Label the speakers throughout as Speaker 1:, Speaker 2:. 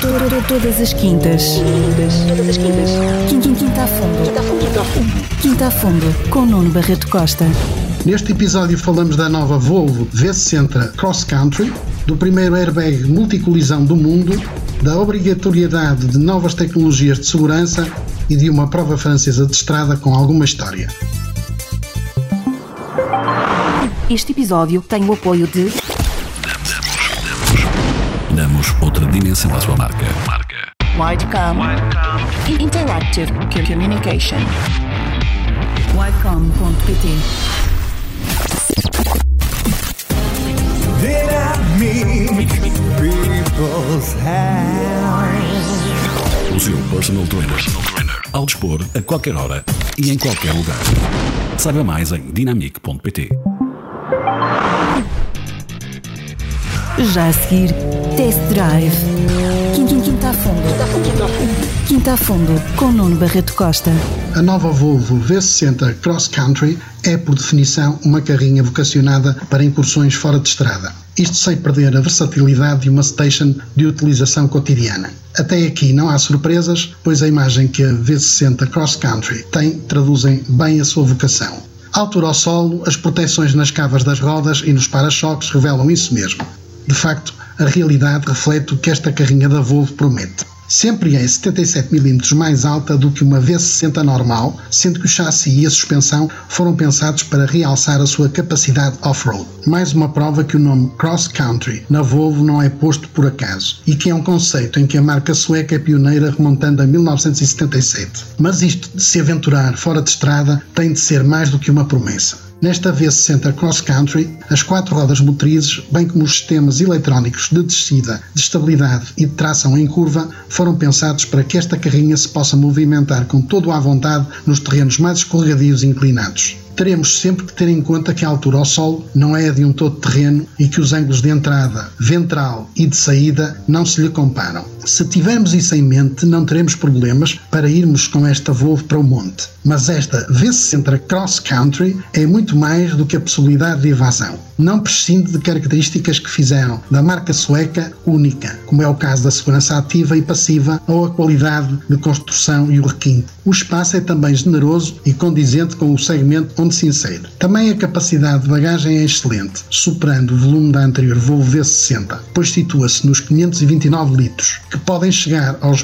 Speaker 1: Todas as quintas. Quinta a fundo. Com Nuno Barreto Costa.
Speaker 2: Neste episódio falamos da nova Volvo V60 Cross Country, do primeiro airbag multicolisão do mundo, da obrigatoriedade de novas tecnologias de segurança e de uma prova francesa de estrada com alguma história.
Speaker 1: Este episódio tem o apoio de...
Speaker 3: Damos outra dimensão à sua marca.
Speaker 1: Widecom Interactive Communication. Widecom.pt.
Speaker 4: Dynamic People's House.
Speaker 3: O seu personal trainer. Ao dispor, a qualquer hora e em qualquer lugar. Saiba mais em dynamic.pt.
Speaker 1: Já a seguir, Test Drive. Quinta a fundo, com Nuno Barreto Costa.
Speaker 2: A nova Volvo V60 Cross Country é, por definição, uma carrinha vocacionada para incursões fora de estrada. Isto sem perder a versatilidade de uma station de utilização cotidiana. Até aqui não há surpresas, pois a imagem que a V60 Cross Country tem traduzem bem a sua vocação. A altura ao solo, as proteções nas cavas das rodas e nos para-choques revelam isso mesmo. De facto, a realidade reflete o que esta carrinha da Volvo promete. Sempre é 77 mm mais alta do que uma V60 normal, sendo que o chassi e a suspensão foram pensados para realçar a sua capacidade off-road. Mais uma prova que o nome Cross Country na Volvo não é posto por acaso, e que é um conceito em que a marca sueca é pioneira remontando a 1977. Mas isto de se aventurar fora de estrada tem de ser mais do que uma promessa. Nesta V60 Cross Country, as 4 rodas motrizes, bem como os sistemas eletrónicos de descida, de estabilidade e de tração em curva, foram pensados para que esta carrinha se possa movimentar com todo à vontade nos terrenos mais escorregadios e inclinados. Teremos sempre que ter em conta que a altura ao solo não é a de um todo-terreno e que os ângulos de entrada, ventral e de saída não se lhe comparam. Se tivermos isso em mente, não teremos problemas para irmos com esta Volvo para o monte. Mas esta V60 Cross Country é muito mais do que a possibilidade de evasão. Não prescinde de características que fizeram da marca sueca única, como é o caso da segurança ativa e passiva ou a qualidade de construção e o requinte. O espaço é também generoso e condizente com o segmento onde se insere. Também a capacidade de bagagem é excelente, superando o volume da anterior Volvo V60, pois situa-se nos 529 litros, que podem chegar aos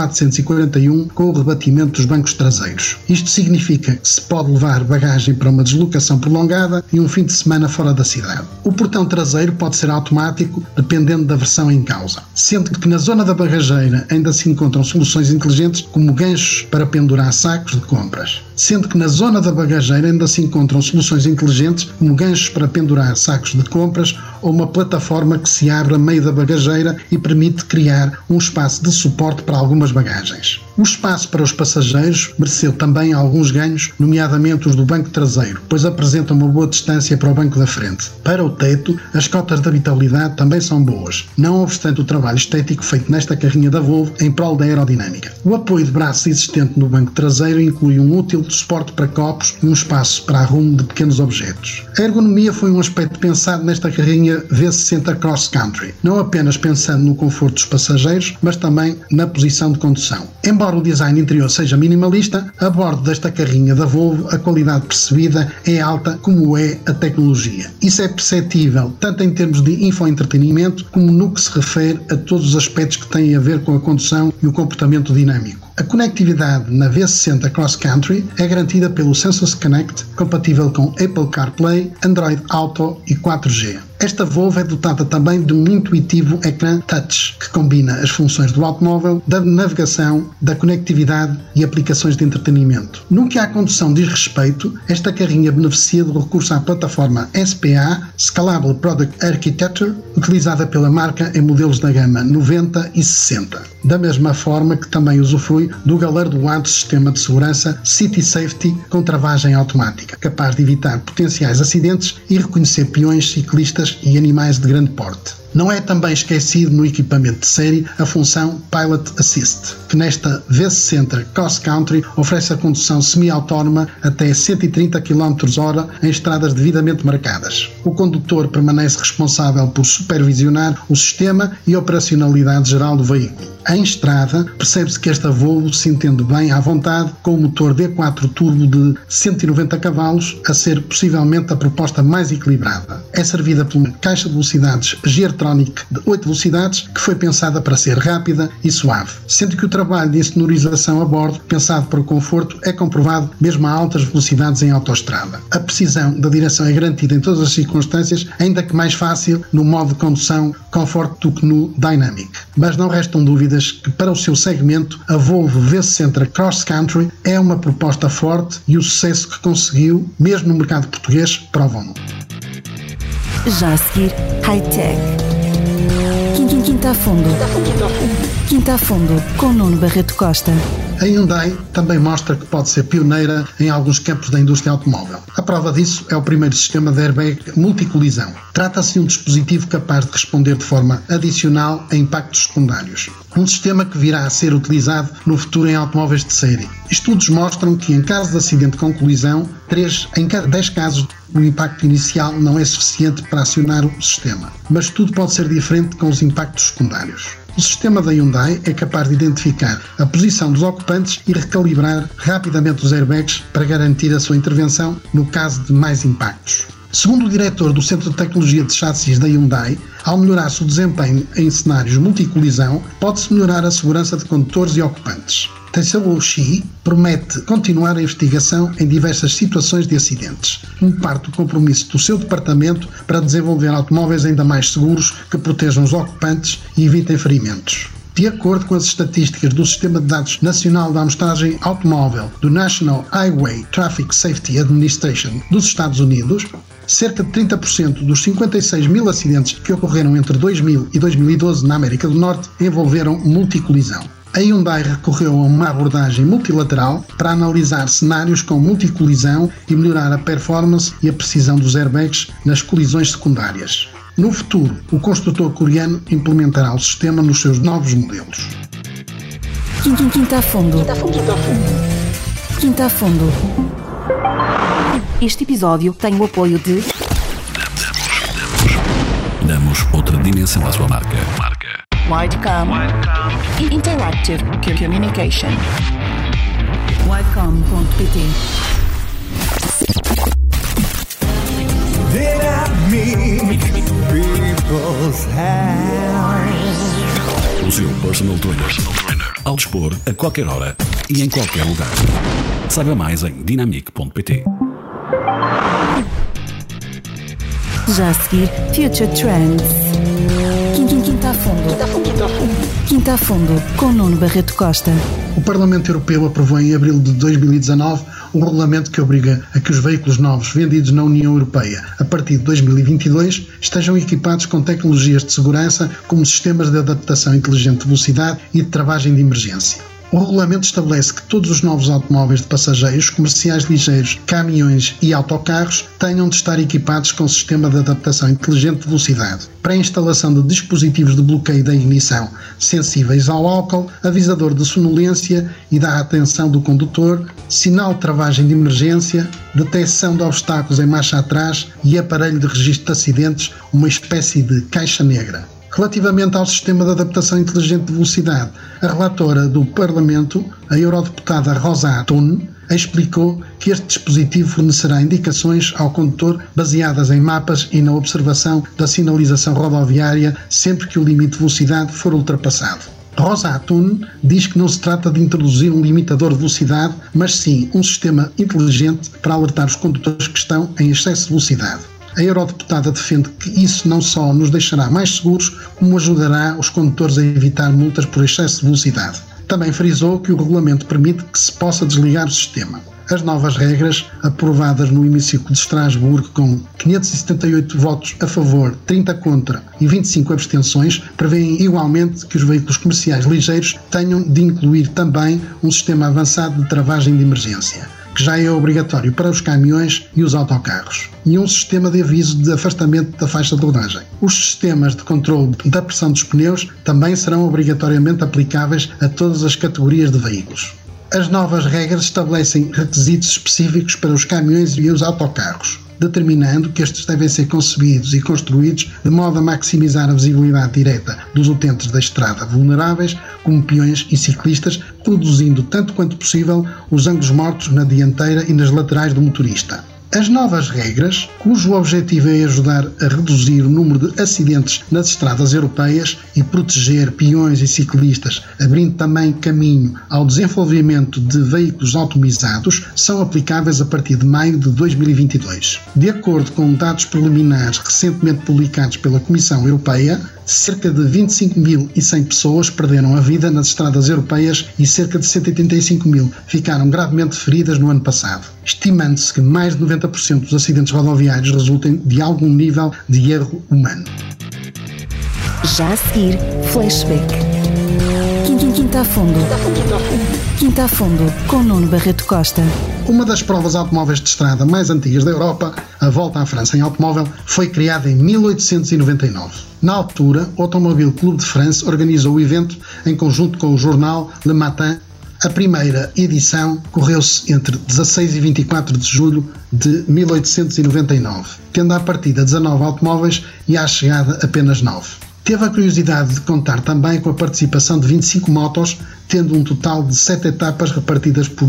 Speaker 2: 1441 com o rebatimento dos bancos traseiros. Isto significa que se pode levar bagagem para uma deslocação prolongada e um fim de semana fora da cidade. O portão traseiro pode ser automático, dependendo da versão em causa, sendo que na zona da bagageira ainda se encontram soluções inteligentes como ganchos para pendurar sacos de compras. Sendo que na zona da bagageira ainda se encontram soluções inteligentes como ganchos para pendurar sacos de compras ou uma plataforma que se abre a meio da bagageira e permite criar um espaço de suporte para algumas bagagens. O espaço para os passageiros mereceu também alguns ganhos, nomeadamente os do banco traseiro, pois apresentam uma boa distância para o banco da frente. Para o teto, as cotas de habitabilidade também são boas, não obstante o trabalho estético feito nesta carrinha da Volvo em prol da aerodinâmica. O apoio de braço existente no banco traseiro inclui um útil suporte para copos e um espaço para arrumo de pequenos objetos. A ergonomia foi um aspecto pensado nesta carrinha V60 Cross Country, não apenas pensando no conforto dos passageiros, mas também na posição de condução. Embora o design interior seja minimalista, a bordo desta carrinha da Volvo a qualidade percebida é alta como é a tecnologia. Isso é perceptível tanto em termos de infoentretenimento como no que se refere a todos os aspectos que têm a ver com a condução e o comportamento dinâmico. A conectividade na V60 Cross Country é garantida pelo Sensus Connect, compatível com Apple CarPlay, Android Auto e 4G. Esta Volvo é dotada também de um intuitivo ecrã touch, que combina as funções do automóvel, da navegação, da conectividade e aplicações de entretenimento. No que à condução diz respeito, esta carrinha beneficia do recurso à plataforma SPA, Scalable Product Architecture, utilizada pela marca em modelos da gama 90 e 60. Da mesma forma que também usufrui do galardoado sistema de segurança City Safety com travagem automática, capaz de evitar potenciais acidentes e reconhecer peões, ciclistas e animais de grande porte. Não é também esquecido no equipamento de série a função Pilot Assist, que nesta V60 Cross Country oferece a condução semi-autónoma até 130 km/h em estradas devidamente marcadas. O condutor permanece responsável por supervisionar o sistema e a operacionalidade geral do veículo. Em estrada, percebe-se que esta Volvo se entende bem à vontade com o motor D4 turbo de 190 cavalos, a ser possivelmente a proposta mais equilibrada. É servida por uma caixa de velocidades Geartronic de 8 velocidades que foi pensada para ser rápida e suave, sendo que o trabalho de insonorização a bordo, pensado para o conforto, é comprovado mesmo a altas velocidades em autoestrada. A precisão da direção é garantida em todas as circunstâncias, ainda que mais fácil no modo de condução Comfort do que no Dynamic. Mas não restam dúvidas que para o seu segmento a Volvo V60 Cross Country é uma proposta forte e o sucesso que conseguiu, mesmo no mercado português, provam-no.
Speaker 1: Já a seguir, High-Tech. Quinta a fundo. Quinta a fundo, com Nuno Barreto Costa.
Speaker 2: A Hyundai também mostra que pode ser pioneira em alguns campos da indústria automóvel. A prova disso é o primeiro sistema de airbag multicolisão. Trata-se de um dispositivo capaz de responder de forma adicional a impactos secundários. Um sistema que virá a ser utilizado no futuro em automóveis de série. Estudos mostram que, em caso de acidente com colisão, 3 em cada 10 casos o impacto inicial não é suficiente para acionar o sistema. Mas tudo pode ser diferente com os impactos secundários. O sistema da Hyundai é capaz de identificar a posição dos ocupantes e recalibrar rapidamente os airbags para garantir a sua intervenção no caso de mais impactos. Segundo o diretor do Centro de Tecnologia de Chassis da Hyundai, ao melhorar-se o desempenho em cenários multicolisão, pode-se melhorar a segurança de condutores e ocupantes. Taisao Shi promete continuar a investigação em diversas situações de acidentes, como parte do compromisso do seu departamento para desenvolver automóveis ainda mais seguros que protejam os ocupantes e evitem ferimentos. De acordo com as estatísticas do Sistema de Dados Nacional da Amostragem Automóvel do National Highway Traffic Safety Administration dos Estados Unidos, cerca de 30% dos 56 mil acidentes que ocorreram entre 2000 e 2012 na América do Norte envolveram multicolisão. A Hyundai recorreu a uma abordagem multilateral para analisar cenários com multicolisão e melhorar a performance e a precisão dos airbags nas colisões secundárias. No futuro, o construtor coreano implementará o sistema nos seus novos modelos.
Speaker 1: Quinta a fundo. Quinta a fundo. Este episódio tem o apoio de...
Speaker 3: Damos outra dimensão à sua marca.
Speaker 1: Widecom Interactive Communication. Widecom.pt.
Speaker 4: Dynamic People's House.
Speaker 3: O seu personal trainer. Ao dispor, a qualquer hora e em qualquer lugar. Saiba mais em dynamic.pt.
Speaker 1: Já a seguir, Future Trends. Quinta a fundo. Quinta a fundo, com Nuno Barreto Costa.
Speaker 2: O Parlamento Europeu aprovou em abril de 2019 um regulamento que obriga a que os veículos novos vendidos na União Europeia a partir de 2022 estejam equipados com tecnologias de segurança como sistemas de adaptação inteligente de velocidade e de travagem de emergência. O regulamento estabelece que todos os novos automóveis de passageiros, comerciais ligeiros, caminhões e autocarros tenham de estar equipados com sistema de adaptação inteligente de velocidade, pré-instalação de dispositivos de bloqueio da ignição sensíveis ao álcool, avisador de sonolência e da atenção do condutor, sinal de travagem de emergência, detecção de obstáculos em marcha atrás e aparelho de registro de acidentes, uma espécie de caixa negra. Relativamente ao sistema de adaptação inteligente de velocidade, a relatora do Parlamento, a eurodeputada Rosa Thun, explicou que este dispositivo fornecerá indicações ao condutor baseadas em mapas e na observação da sinalização rodoviária sempre que o limite de velocidade for ultrapassado. Rosa Thun diz que não se trata de introduzir um limitador de velocidade, mas sim um sistema inteligente para alertar os condutores que estão em excesso de velocidade. A eurodeputada defende que isso não só nos deixará mais seguros, como ajudará os condutores a evitar multas por excesso de velocidade. Também frisou que o regulamento permite que se possa desligar o sistema. As novas regras, aprovadas no hemiciclo de Estrasburgo com 578 votos a favor, 30 contra e 25 abstenções, prevêem igualmente que os veículos comerciais ligeiros tenham de incluir também um sistema avançado de travagem de emergência. que já é obrigatório para os caminhões e os autocarros, e um sistema de aviso de afastamento da faixa de rodagem. Os sistemas de controle da pressão dos pneus também serão obrigatoriamente aplicáveis a todas as categorias de veículos. As novas regras estabelecem requisitos específicos para os caminhões e os autocarros, determinando que estes devem ser concebidos e construídos de modo a maximizar a visibilidade direta dos utentes da estrada vulneráveis, como peões e ciclistas, reduzindo tanto quanto possível os ângulos mortos na dianteira e nas laterais do motorista. As novas regras, cujo objetivo é ajudar a reduzir o número de acidentes nas estradas europeias e proteger peões e ciclistas, abrindo também caminho ao desenvolvimento de veículos automizados, são aplicáveis a partir de maio de 2022. De acordo com dados preliminares recentemente publicados pela Comissão Europeia, cerca de 25.100 pessoas perderam a vida nas estradas europeias e cerca de 185.000 ficaram gravemente feridas no ano passado, estimando-se que mais de 90% dos acidentes rodoviários resultem de algum nível de erro humano.
Speaker 1: Já a seguir, Flashback. Quinta a fundo. Quinta a fundo, com Nuno Barreto Costa.
Speaker 2: Uma das provas automóveis de estrada mais antigas da Europa, a Volta à França em automóvel, foi criada em 1899. Na altura, o Automobile Club de France organizou o evento em conjunto com o jornal Le Matin. A primeira edição correu-se entre 16 e 24 de julho de 1899, tendo à partida 19 automóveis e à chegada apenas 9. Teve a curiosidade de contar também com a participação de 25 motos, tendo um total de 7 etapas repartidas por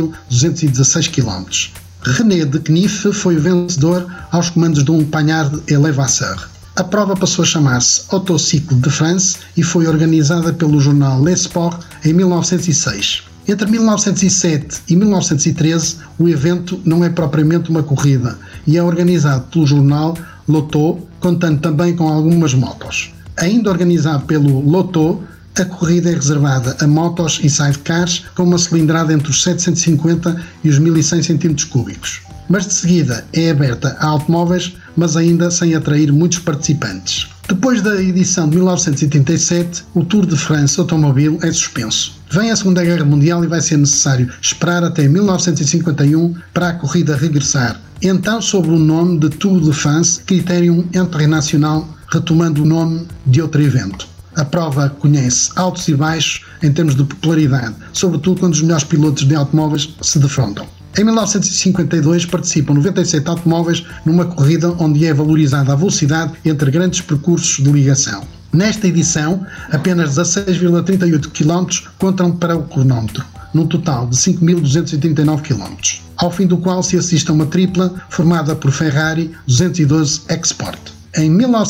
Speaker 2: 2.216 km. René de Kniff foi o vencedor aos comandos de um Pagnard Elevasseur. A prova passou a chamar-se Autocycle de France e foi organizada pelo jornal Le Sport em 1906. Entre 1907 e 1913, o evento não é propriamente uma corrida e é organizado pelo jornal Lotto, contando também com algumas motos. Ainda organizado pelo Lotto, a corrida é reservada a motos e sidecars com uma cilindrada entre os 750 e os 1100 cm3, mas de seguida é aberta a automóveis, mas ainda sem atrair muitos participantes. Depois da edição de 1937, o Tour de France Automobile é suspenso. Vem a Segunda Guerra Mundial e vai ser necessário esperar até 1951 para a corrida regressar, então sob o nome de Tour de France Criterium International, retomando o nome de outro evento. A prova conhece altos e baixos em termos de popularidade, sobretudo quando os melhores pilotos de automóveis se defrontam. Em 1952 participam 97 automóveis numa corrida onde é valorizada a velocidade entre grandes percursos de ligação. Nesta edição, apenas 16,38 km contam para o cronómetro, num total de 5.239 km, ao fim do qual se assiste a uma tripla formada por Ferrari 212 Export. Em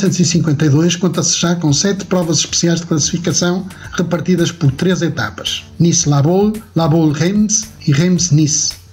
Speaker 2: 1952 conta-se já com 7 provas especiais de classificação repartidas por 3 etapas: Nice-La Baule-Reims e Reims-Nice.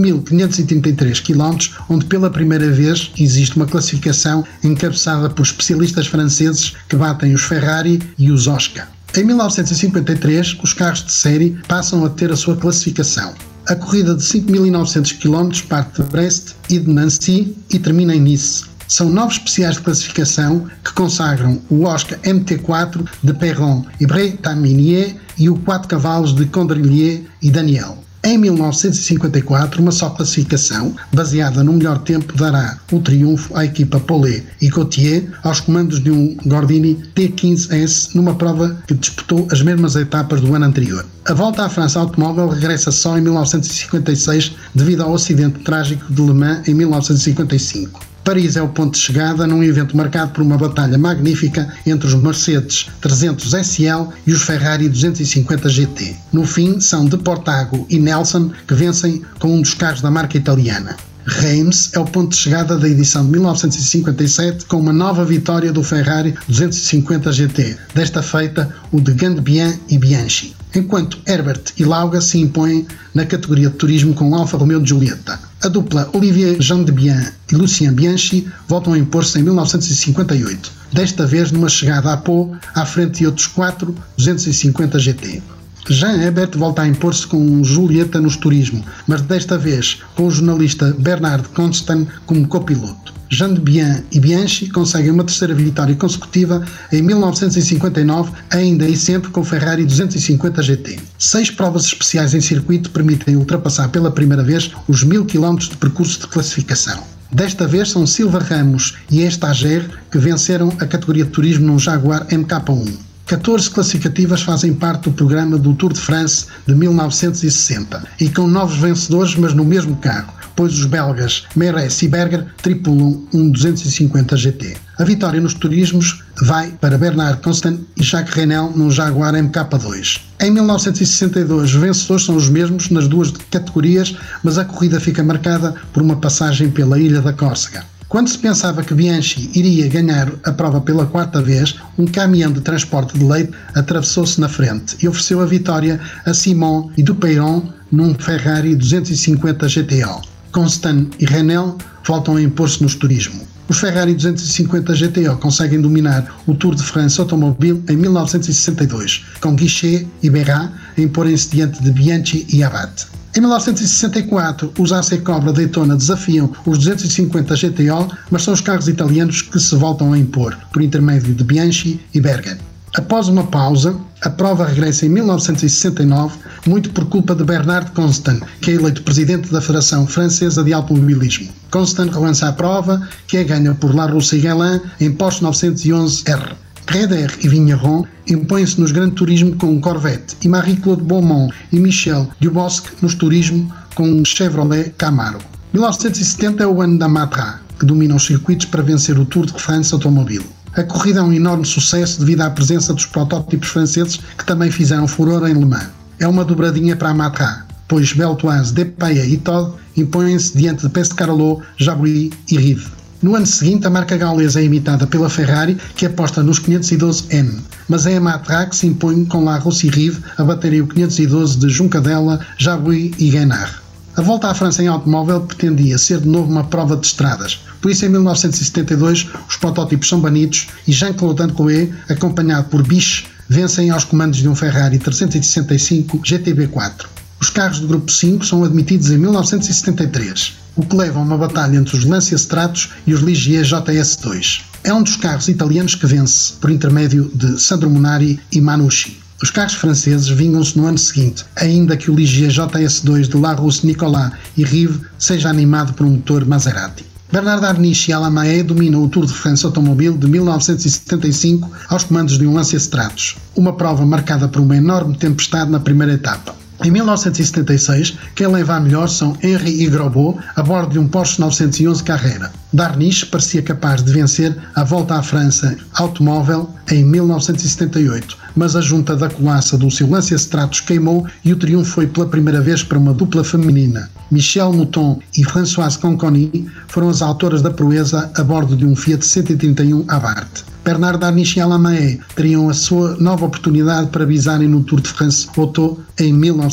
Speaker 2: 5.533 km, onde pela primeira vez existe uma classificação encabeçada por especialistas franceses que batem os Ferrari e os Oscar. Em 1953, os carros de série passam a ter a sua classificação. A corrida de 5.900 km parte de Brest e de Nancy e termina em Nice. São 9 especiais de classificação que consagram o Oscar MT4 de Perron e Bretaminier e o 4 cavalos de Condrillier e Daniel. Em 1954, uma só classificação, baseada no melhor tempo, dará o triunfo à equipa Paulet e Gautier aos comandos de um Gordini T15S numa prova que disputou as mesmas etapas do ano anterior. A Volta à França Automóvel regressa só em 1956 devido ao acidente trágico de Le Mans em 1955. Paris é o ponto de chegada num evento marcado por uma batalha magnífica entre os Mercedes 300 SL e os Ferrari 250 GT. No fim, são Deportago e Nelson que vencem com um dos carros da marca italiana. Reims é o ponto de chegada da edição de 1957 com uma nova vitória do Ferrari 250 GT, desta feita o de Gandbian e Bianchi, enquanto Herbert e Lauga se impõem na categoria de turismo com Alfa Romeo de Giulietta. A dupla Olivier Gendebien e Lucien Bianchi voltam a impor-se em 1958, desta vez numa chegada a Pau à frente de outros 4 250 GT. Jean Hebert volta a impor-se com Giulietta nos turismo, mas desta vez com o jornalista Bernard Constant como copiloto. Jean de Bien e Bianchi conseguem uma terceira vitória consecutiva em 1959, ainda e sempre com o Ferrari 250 GT. 6 provas especiais em circuito permitem ultrapassar pela primeira vez os 1000 km de percurso de classificação. Desta vez são Silva Ramos e Estager que venceram a categoria de turismo num Jaguar MK1. 14 classificativas fazem parte do programa do Tour de France de 1960 e com novos vencedores, mas no mesmo carro, pois os belgas Meres e Berger tripulam um 250 GT. A vitória nos turismos vai para Bernard Constant e Jacques Renel num Jaguar MK2. Em 1962, os vencedores são os mesmos nas duas categorias, mas a corrida fica marcada por uma passagem pela Ilha da Córcega. Quando se pensava que Bianchi iria ganhar a prova pela 4ª vez, um caminhão de transporte de leite atravessou-se na frente e ofereceu a vitória a Simon e Dupeyron num Ferrari 250 GTO. Constant e Renel voltam a impor-se nos turismo. Os Ferrari 250 GTO conseguem dominar o Tour de France Automobile em 1962, com Guichet e Berrat a imporem-se diante de Bianchi e Abate. Em 1964, os AC Cobra Daytona desafiam os 250 GTO, mas são os carros italianos que se voltam a impor, por intermédio de Bianchi e Berger. Após uma pausa, a prova regressa em 1969, muito por culpa de Bernard Constant, que é eleito presidente da Federação Francesa de Automobilismo. Constant relança a prova, que é ganha por La Rousse-Guélin em Porsche 911R. Reder e Vigneron impõem-se nos Gran Turismo com um Corvette e Marie-Claude Beaumont e Michel Dubosc nos Turismo com um Chevrolet Camaro. 1970 é o ano da Matra, que domina os circuitos para vencer o Tour de France Automobile. A corrida é um enorme sucesso devido à presença dos protótipos franceses que também fizeram furor em Le Mans. É uma dobradinha para a Matra, pois Beltoise, Depailler e Todd impõem-se diante de Pescarolo, Jabouille e Rive. No ano seguinte, a marca gaulesa é imitada pela Ferrari, que aposta nos 512M, mas é a Matra que se impõe com La Rousse e Rive a baterem o 512 de Juncadella, Jabouille e Guénard. A volta à França em automóvel pretendia ser de novo uma prova de estradas, por isso em 1972 os protótipos são banidos e Jean-Claude Ancoët, acompanhado por Biche, vencem aos comandos de um Ferrari 365 GTB4. Os carros do Grupo 5 são admitidos em 1973, o que leva a uma batalha entre os Lancia Stratos e os Ligier JS2. É um dos carros italianos que vence, por intermédio de Sandro Munari e Manusci. Os carros franceses vingam-se no ano seguinte, ainda que o Ligier JS2 de La Rousse Nicolas e Rive seja animado por um motor Maserati. Bernard Arniche e Alain Mahé dominam o Tour de France Automobile de 1975 aos comandos de um Lancia Stratos, uma prova marcada por uma enorme tempestade na primeira etapa. Em 1976, quem leva a melhor são Henry e Grosbeau a bordo de um Porsche 911 Carrera. Darniche parecia capaz de vencer a Volta à França automóvel em 1978, mas a junta da colaça do seu Lancia Stratos queimou e o triunfo foi pela primeira vez para uma dupla feminina. Michelle Mouton e Françoise Conconi foram as autoras da proeza a bordo de um Fiat 131 Abarth. Bernard Arniche e Alain Mahé teriam a sua nova oportunidade para bisarem no Tour de France Auto em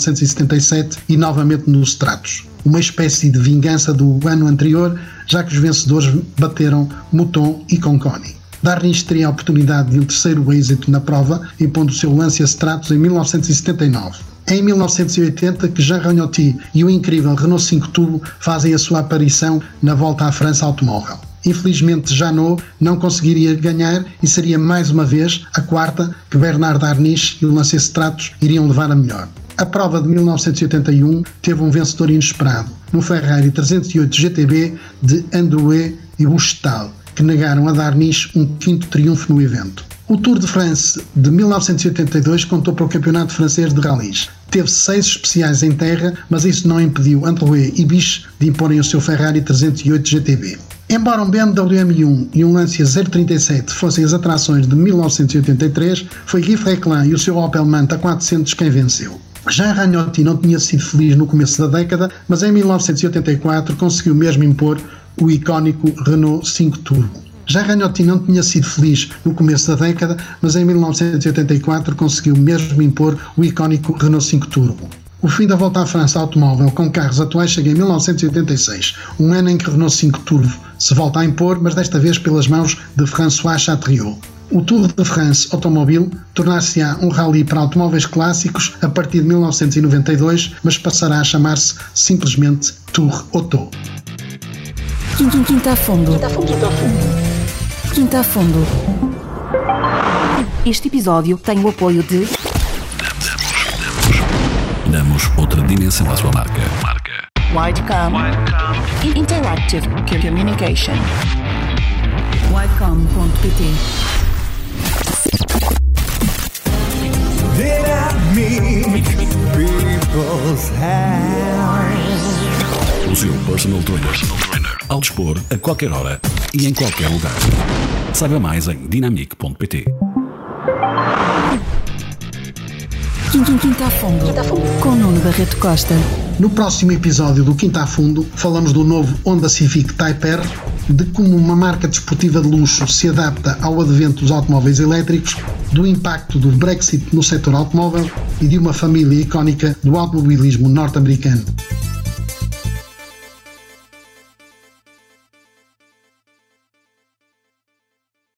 Speaker 2: 1977 e novamente nos Stratos. Uma espécie de vingança do ano anterior, já que os vencedores bateram Mouton e Conconi. Darniche teria a oportunidade de um terceiro êxito na prova, impondo o seu Lancia Stratos em 1979. É em 1980 que Jean Ragnotti e o incrível Renault 5 Turbo fazem a sua aparição na Volta à França Automóvel. Infelizmente, Janot não conseguiria ganhar e seria mais uma vez a quarta que Bernard Arniche e o Lancia Stratos iriam levar a melhor. A prova de 1981 teve um vencedor inesperado, no Ferrari 308 GTB de Androuet e Buchtal, que negaram a Darniche um quinto triunfo no evento. O Tour de France de 1982 contou para o Campeonato Francês de Rallys. Teve 6 especiais em terra, mas isso não impediu Androuet e Biche de imporem o seu Ferrari 308 GTB. Embora um BMW M1 e um Lancia 037 fossem as atrações de 1983, foi Guy Fréquelin e o seu Opel Manta 400 quem venceu. Jean Ragnotti não tinha sido feliz no começo da década, mas em 1984 conseguiu mesmo impor o icónico Renault 5 Turbo. Jean Ragnotti não tinha sido feliz no começo da década, mas em 1984 conseguiu mesmo impor o icónico Renault 5 Turbo. O fim da Volta à França automóvel com carros atuais chega em 1986, um ano em que o Renault 5 Turbo se volta a impor, mas desta vez pelas mãos de François Chatriot. O Tour de France Automobile tornar-se-á um rally para automóveis clássicos a partir de 1992, mas passará a chamar-se simplesmente Tour Auto.
Speaker 1: Quinta a fundo. Quinta a fundo. Este episódio tem o apoio de...
Speaker 3: Damos outra dimensão à sua marca.
Speaker 1: Widecom. Interactive Communication. Widecom.pt.
Speaker 4: Dynamic People's House.
Speaker 3: O seu personal trainer. Ao dispor, a qualquer hora e em qualquer lugar. Saiba mais em dynamic.pt.
Speaker 1: Quinta a fundo. Com Nuno Barreto Costa.
Speaker 2: No próximo episódio do Quinta a Fundo, falamos do novo Honda Civic Type R, de como uma marca desportiva de luxo se adapta ao advento dos automóveis elétricos, do impacto do Brexit no setor automóvel e de uma família icónica do automobilismo norte-americano.